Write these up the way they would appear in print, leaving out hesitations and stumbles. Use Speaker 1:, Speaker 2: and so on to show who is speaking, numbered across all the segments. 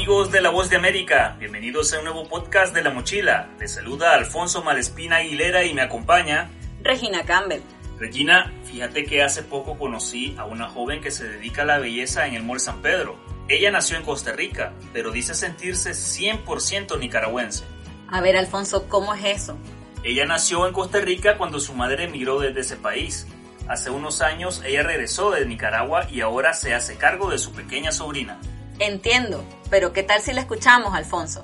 Speaker 1: Amigos de La Voz de América, bienvenidos a un nuevo podcast de La Mochila. Les saluda Alfonso Malespina Aguilera y me acompaña
Speaker 2: Regina Campbell.
Speaker 1: Regina, fíjate que hace poco conocí a una joven que se dedica a la belleza en el Mall San Pedro. Ella nació en Costa Rica, pero dice sentirse 100% nicaragüense.
Speaker 2: A ver, Alfonso, ¿cómo es eso?
Speaker 1: Ella nació en Costa Rica cuando su madre emigró desde ese país. Hace unos años ella regresó de Nicaragua y ahora se hace cargo de su pequeña sobrina.
Speaker 2: Entiendo, pero ¿qué tal si la escuchamos, Alfonso?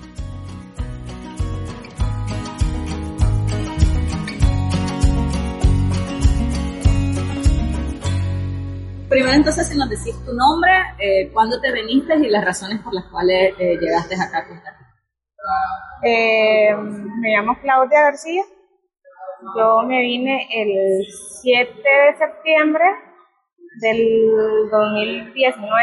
Speaker 3: Primero entonces, si nos decís tu nombre, cuándo te viniste y las razones por las cuales llegaste acá a Costa
Speaker 4: Rica. Me llamo Claudia García. Yo me vine el 7 de septiembre del 2019,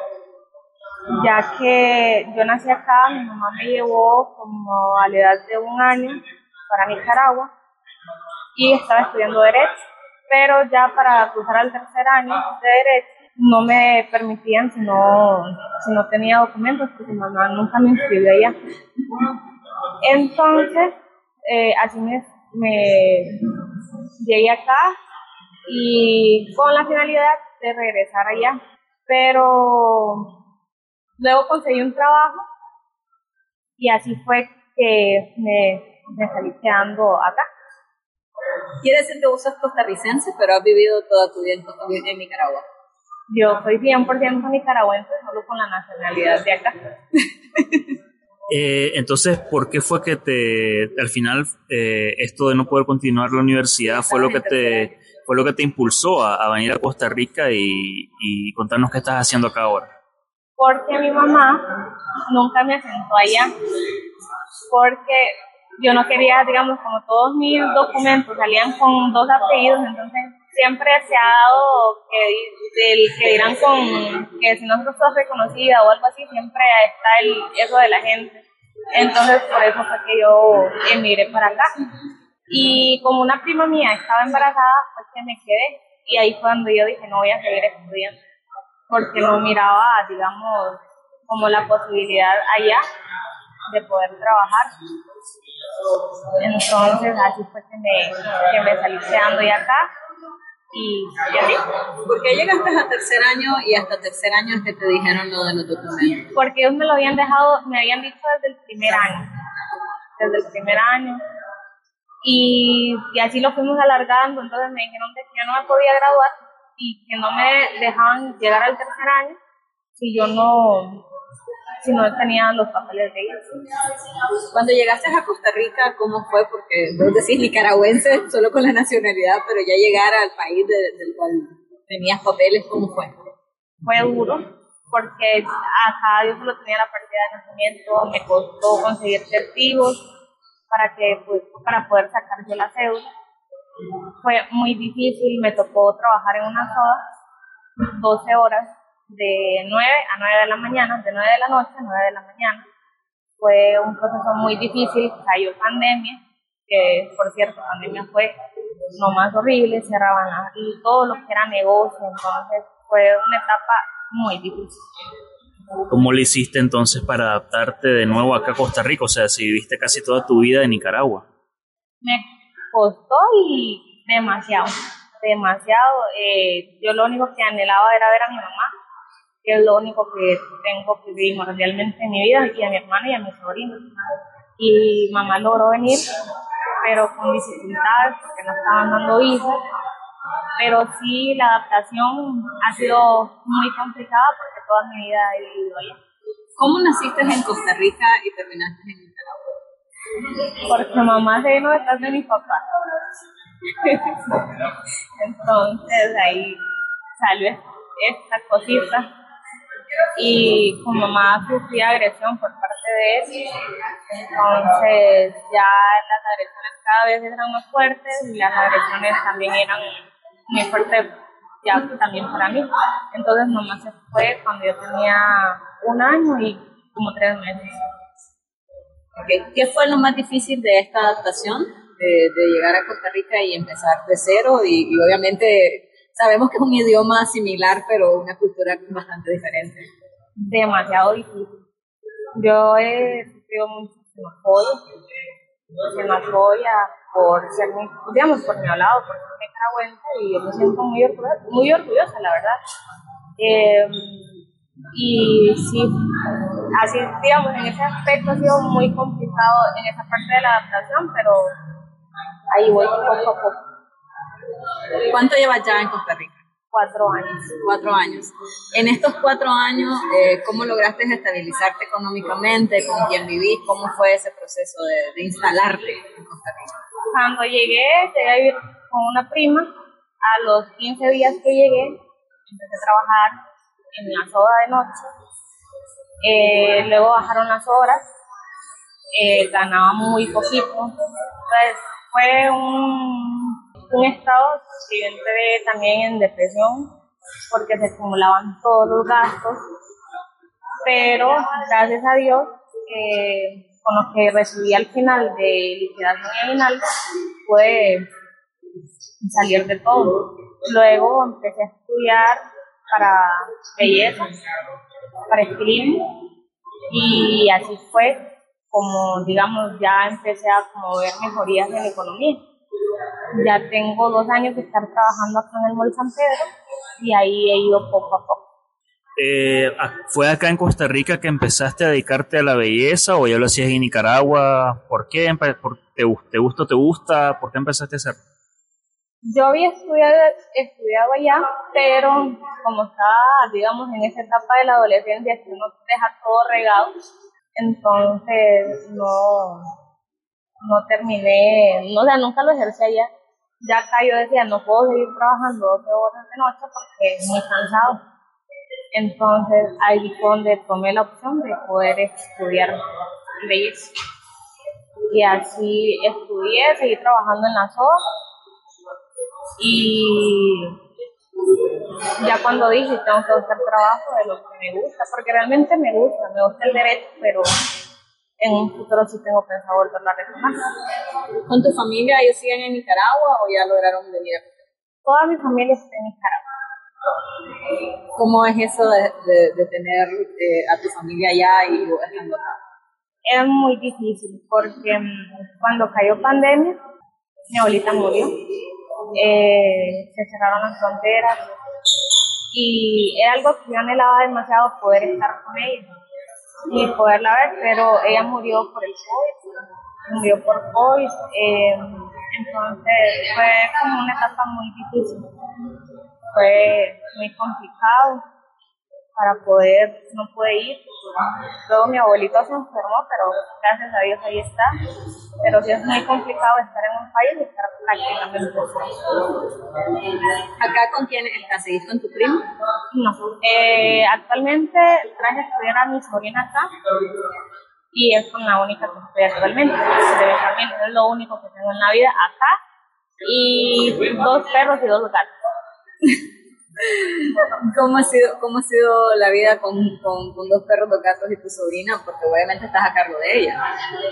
Speaker 4: ya que yo nací acá. Mi mamá me llevó como a la edad de 1 año para Nicaragua y estaba estudiando Derecho, pero ya para cruzar al 3er año de Derecho no me permitían si no tenía documentos, porque mi mamá nunca me inscribió allá. Entonces, así me llegué acá y con la finalidad de regresar allá, pero luego conseguí un trabajo y así fue que me salí quedando acá.
Speaker 3: Quiere decir que vos sos costarricense, pero has vivido toda tu vida en Nicaragua.
Speaker 4: Yo soy 100% nicaragüense, solo con la nacionalidad de acá.
Speaker 1: Entonces, ¿por qué fue que al final esto de no poder continuar la universidad fue lo que te impulsó a venir a Costa Rica y contarnos qué estás haciendo acá ahora?
Speaker 4: Porque mi mamá nunca me asentó allá, porque yo no quería, digamos, como todos mis documentos salían con 2 apellidos, entonces siempre se ha dado que dirán que si no sos reconocida o algo así, siempre está eso de la gente. Entonces por eso fue que yo emigré para acá. Y como una prima mía estaba embarazada, pues que me quedé. Y ahí fue cuando yo dije, no voy a seguir estudiando, porque no miraba, digamos, como la posibilidad allá de poder trabajar. Entonces así fue que me salí quedando ya acá. Y así.
Speaker 3: ¿Por qué llegaste a 3er año y hasta 3er año es que te dijeron lo de los documentos?
Speaker 4: Porque ellos me habían dicho desde el primer año. Y así lo fuimos alargando. Entonces me dijeron que yo no me podía graduar y que no me dejaban llegar al 3er año si no tenía los papeles de ellos.
Speaker 3: Cuando llegaste a Costa Rica, ¿cómo fue? Porque vos decís nicaragüense solo con la nacionalidad, pero ya llegar al país del cual tenías papeles, ¿cómo fue?
Speaker 4: Fue duro, porque acá yo solo tenía la partida de nacimiento, me costó conseguir testigos para poder sacar yo la cédula. Fue muy difícil, me tocó trabajar en una soda 12 horas, de 9 a 9 de la mañana, de 9 de la noche a 9 de la mañana. Fue un proceso muy difícil, cayó pandemia, que por cierto, pandemia fue lo más horrible, cerraban todo lo que era negocio, entonces fue una etapa muy difícil.
Speaker 1: ¿Cómo le hiciste entonces para adaptarte de nuevo acá a Costa Rica? O sea, si viviste casi toda tu vida en Nicaragua.
Speaker 4: Me costó y demasiado. Yo lo único que anhelaba era ver a mi mamá, que es lo único que tengo primordialmente en mi vida, y a mi hermana y a mi sobrino. Y mamá logró venir, pero con dificultades, porque no estaban dando hijos. Pero sí, la adaptación ha sido muy complicada porque toda mi vida he vivido allá.
Speaker 3: ¿Cómo naciste en Costa Rica y terminaste en Nicaragua?
Speaker 4: Porque mamá se vino detrás de mi papá. Entonces ahí salió esta cosita. Y como mamá sufría agresión por parte de él, entonces ya las agresiones cada vez eran más fuertes y las agresiones también eran muy fuertes ya también para mí. Entonces mamá se fue cuando yo tenía 1 año y como 3 meses.
Speaker 3: Okay. ¿Qué fue lo más difícil de esta adaptación, de llegar a Costa Rica y empezar de cero? Y obviamente sabemos que es un idioma similar, pero una cultura bastante diferente.
Speaker 4: Demasiado difícil. Yo he sufrido mucho xenofobia por ser, digamos, por mi hablado, por ser nicaragüense, y yo me siento muy orgullosa, la verdad. Y sí, así, digamos, en ese aspecto ha sido muy complicado en esa parte de la adaptación, pero ahí voy poco a poco.
Speaker 2: ¿Cuánto llevas ya en Costa Rica?
Speaker 4: 4 años.
Speaker 2: 4 años. En estos 4 años, ¿cómo lograste estabilizarte económicamente? ¿Con quién vivís? ¿Cómo fue ese proceso de instalarte en Costa Rica?
Speaker 4: Cuando llegué a vivir con una prima. A los 15 días que llegué, empecé a trabajar en la soda de noche. Luego bajaron las horas, ganaba muy poquito. Entonces fue un estado que yo entré también en depresión porque se acumulaban todos los gastos, pero gracias a Dios con lo que recibí al final de liquidación y aguinaldo pude salir de todo. Luego empecé a estudiar para belleza, para estilismo, y así fue como, digamos, ya empecé a como ver mejorías en la economía. Ya tengo 2 años de estar trabajando acá en el Mall San Pedro y ahí he ido poco a poco.
Speaker 1: ¿Fue acá en Costa Rica que empezaste a dedicarte a la belleza o ya lo hacías en Nicaragua? ¿Por qué? ¿Te gusta? ¿Por qué empezaste a hacer?
Speaker 4: Yo había estudiado allá, pero como estaba, digamos, en esa etapa de la adolescencia que uno deja todo regado, entonces no terminé, o sea, nunca lo ejercí allá. Ya acá yo decía, no puedo seguir trabajando 12 horas de noche porque es muy cansado. Entonces ahí fue donde tomé la opción de poder estudiar belleza. Y así estudié, seguí trabajando en la SOA. Y ya cuando dije, tengo que buscar trabajo de lo que me gusta, porque realmente me gusta el derecho, pero en un futuro sí tengo pensado volverlo a retomar.
Speaker 2: ¿Con tu familia ellos siguen en Nicaragua o ya lograron venir a Costa Rica?
Speaker 4: Toda mi familia está en Nicaragua.
Speaker 2: ¿Cómo es eso de tener a tu familia allá y vos estando acá?
Speaker 4: Es muy difícil porque cuando cayó pandemia, mi abuelita murió. Se cerraron las fronteras y era algo que yo anhelaba demasiado, poder estar con ella y poderla ver, pero ella murió por el COVID, entonces fue como una etapa muy difícil, fue muy complicado no pude ir. Luego mi abuelito se enfermó, pero gracias a Dios ahí está. Pero sí es muy complicado estar en un país y estar prácticamente solo.
Speaker 2: ¿Acá con quién estás? ¿Seguís con tu primo?
Speaker 4: No. Actualmente traje a estudiar a mi sobrina acá y es con la única que estoy actualmente. También es lo único que tengo en la vida acá, y 2 perros y 2 gatos.
Speaker 2: ¿Cómo ha sido la vida con 2 perros, 2 gatos y tu sobrina? Porque obviamente estás a cargo de ella.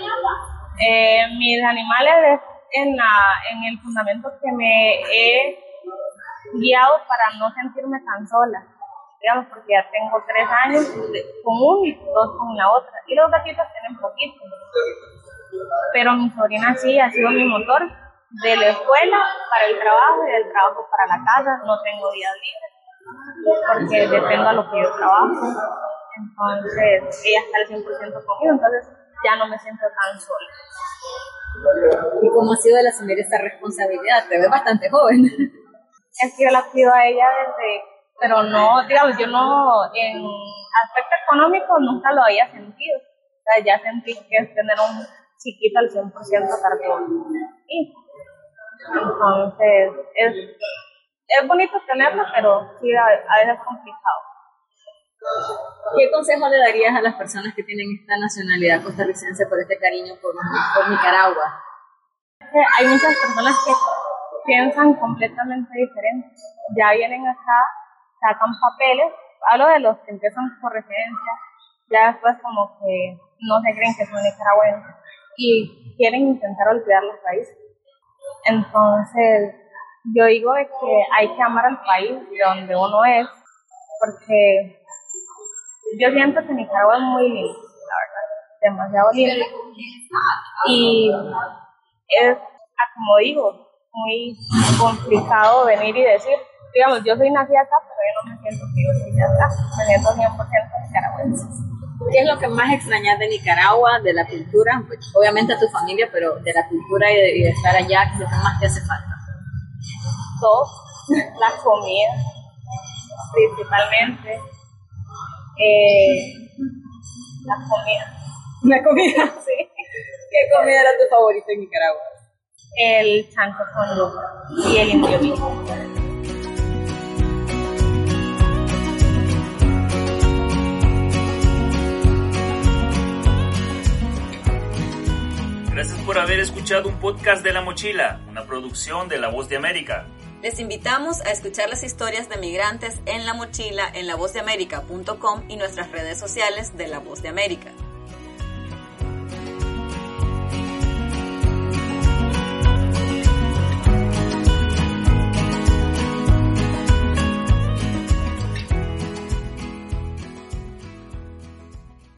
Speaker 4: Mis animales en el fundamento que me he guiado para no sentirme tan sola, digamos, porque ya tengo 3 años con uno y 2 con la otra, y los gatitos tienen poquito, pero mi sobrina sí ha sido mi motor. De la escuela para el trabajo y del trabajo para la casa. No tengo días libres porque dependo a lo que yo trabajo. Entonces ella está al 100% conmigo, entonces ya no me siento tan sola.
Speaker 2: ¿Y cómo ha sido el asumir esta responsabilidad? Te ves bastante joven.
Speaker 4: Es que yo la cuido a ella pero no, digamos, yo no, en aspecto económico nunca lo había sentido. O sea, ya sentí que es tener un chiquito al 100% a cargo de mí. Entonces es bonito tenerlo, pero sí a veces es complicado.
Speaker 2: ¿Qué consejo le darías a las personas que tienen esta nacionalidad costarricense por este cariño por Nicaragua?
Speaker 4: Hay muchas personas que piensan completamente diferente. Ya vienen acá, sacan papeles, hablo de los que empiezan por residencia, ya después como que no se creen que son nicaragüenses y quieren intentar olvidar las raíces. Entonces, yo digo que hay que amar al país de donde uno es, porque yo siento que Nicaragua es muy lindo, la verdad. demasiado lindo. Y es, como digo, muy complicado venir y decir, digamos, yo soy nacida acá, pero yo no me siento que yo soy de acá, me siento 100% nicaragüense.
Speaker 2: ¿Qué es lo que más extrañas de Nicaragua, de la cultura? Pues, obviamente a tu familia, pero de la cultura y de estar allá, ¿qué es lo que más te hace falta?
Speaker 4: Todo, la comida, principalmente. La comida.
Speaker 2: ¿La comida?
Speaker 4: Sí.
Speaker 2: ¿Qué comida era tu favorita en Nicaragua?
Speaker 4: El chancho con yuca y el indio mismo.
Speaker 1: Gracias por haber escuchado un podcast de La Mochila, una producción de La Voz de América.
Speaker 3: Les invitamos a escuchar las historias de migrantes en La Mochila en lavozdeamerica.com y nuestras redes sociales de La Voz de América.